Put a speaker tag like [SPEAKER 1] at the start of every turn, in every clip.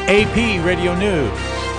[SPEAKER 1] AP Radio News.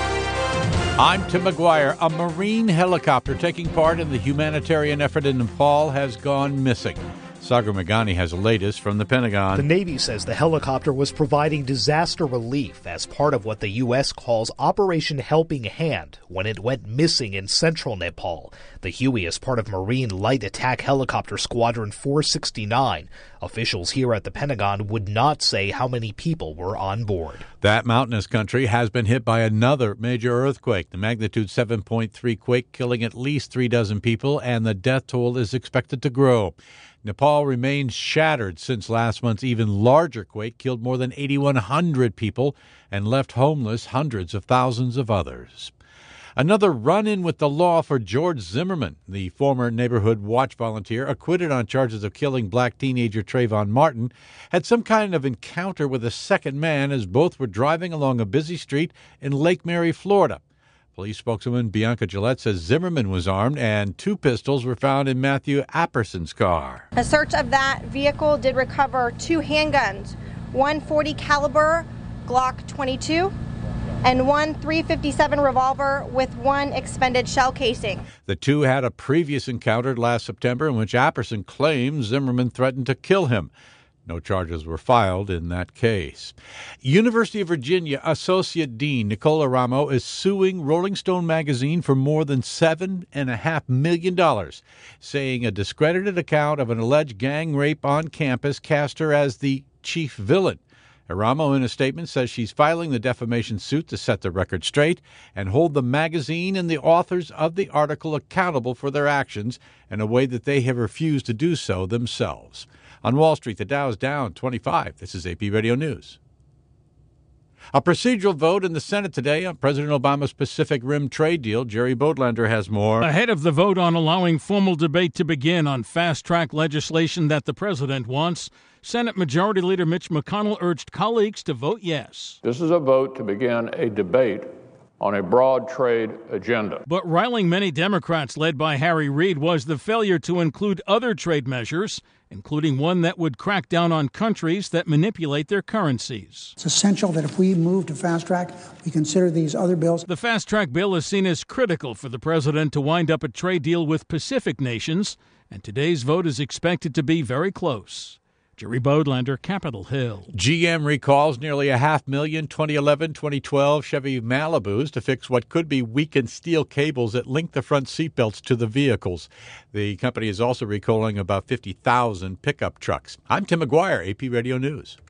[SPEAKER 1] I'm Tim McGuire. A Marine helicopter taking part in the humanitarian effort in Nepal has gone missing. Sagar Meghani has the latest from the Pentagon.
[SPEAKER 2] The Navy says the helicopter was providing disaster relief as part of what the U.S. calls Operation Helping Hand when it went missing in central Nepal. The Huey is part of Marine Light Attack Helicopter Squadron 469. Officials here at the Pentagon would not say how many people were on board.
[SPEAKER 1] That mountainous country has been hit by another major earthquake. The magnitude 7.3 quake killing at least 36 people, and the death toll is expected to grow. Nepal remains shattered since last month's even larger quake killed more than 8,100 people and left homeless hundreds of thousands of others. Another run-in with the law for George Zimmerman, the former neighborhood watch volunteer acquitted on charges of killing black teenager Trayvon Martin, had some kind of encounter with a second man as both were driving along a busy street in Lake Mary, Florida. Police spokeswoman Bianca Gillette says Zimmerman was armed and 2 pistols were found in Matthew Apperson's car.
[SPEAKER 3] A search of that vehicle did recover 2 handguns, one .40 caliber Glock 22 and one .357 revolver with 1 expended shell casing.
[SPEAKER 1] The 2 had a previous encounter last September in which Apperson claimed Zimmerman threatened to kill him. No charges were filed in that case. University of Virginia Associate Dean Nicola Ramo is suing Rolling Stone magazine for more than $7.5 million, saying a discredited account of an alleged gang rape on campus cast her as the chief villain. Ramo, in a statement, says she's filing the defamation suit to set the record straight and hold the magazine and the authors of the article accountable for their actions in a way that they have refused to do so themselves. On Wall Street, the Dow is down 25. This is AP Radio News. A procedural vote in the Senate today on President Obama's Pacific Rim trade deal. Jerry Bodlander has more.
[SPEAKER 4] Ahead of the vote on allowing formal debate to begin on fast-track legislation that the president wants, Senate Majority Leader Mitch McConnell urged colleagues to vote yes.
[SPEAKER 5] This is a vote to begin a debate on a broad trade agenda.
[SPEAKER 4] But riling many Democrats led by Harry Reid was the failure to include other trade measures, including one that would crack down on countries that manipulate their currencies.
[SPEAKER 6] It's essential that if we move to fast track, we consider these other bills.
[SPEAKER 4] The fast track bill is seen as critical for the president to wind up a trade deal with Pacific nations, and today's vote is expected to be very close. Jerry Bodlander, Capitol Hill.
[SPEAKER 1] GM recalls nearly 500,000 2011-2012 Chevy Malibus to fix what could be weakened steel cables that link the front seatbelts to the vehicles. The company is also recalling about 50,000 pickup trucks. I'm Tim McGuire, AP Radio News.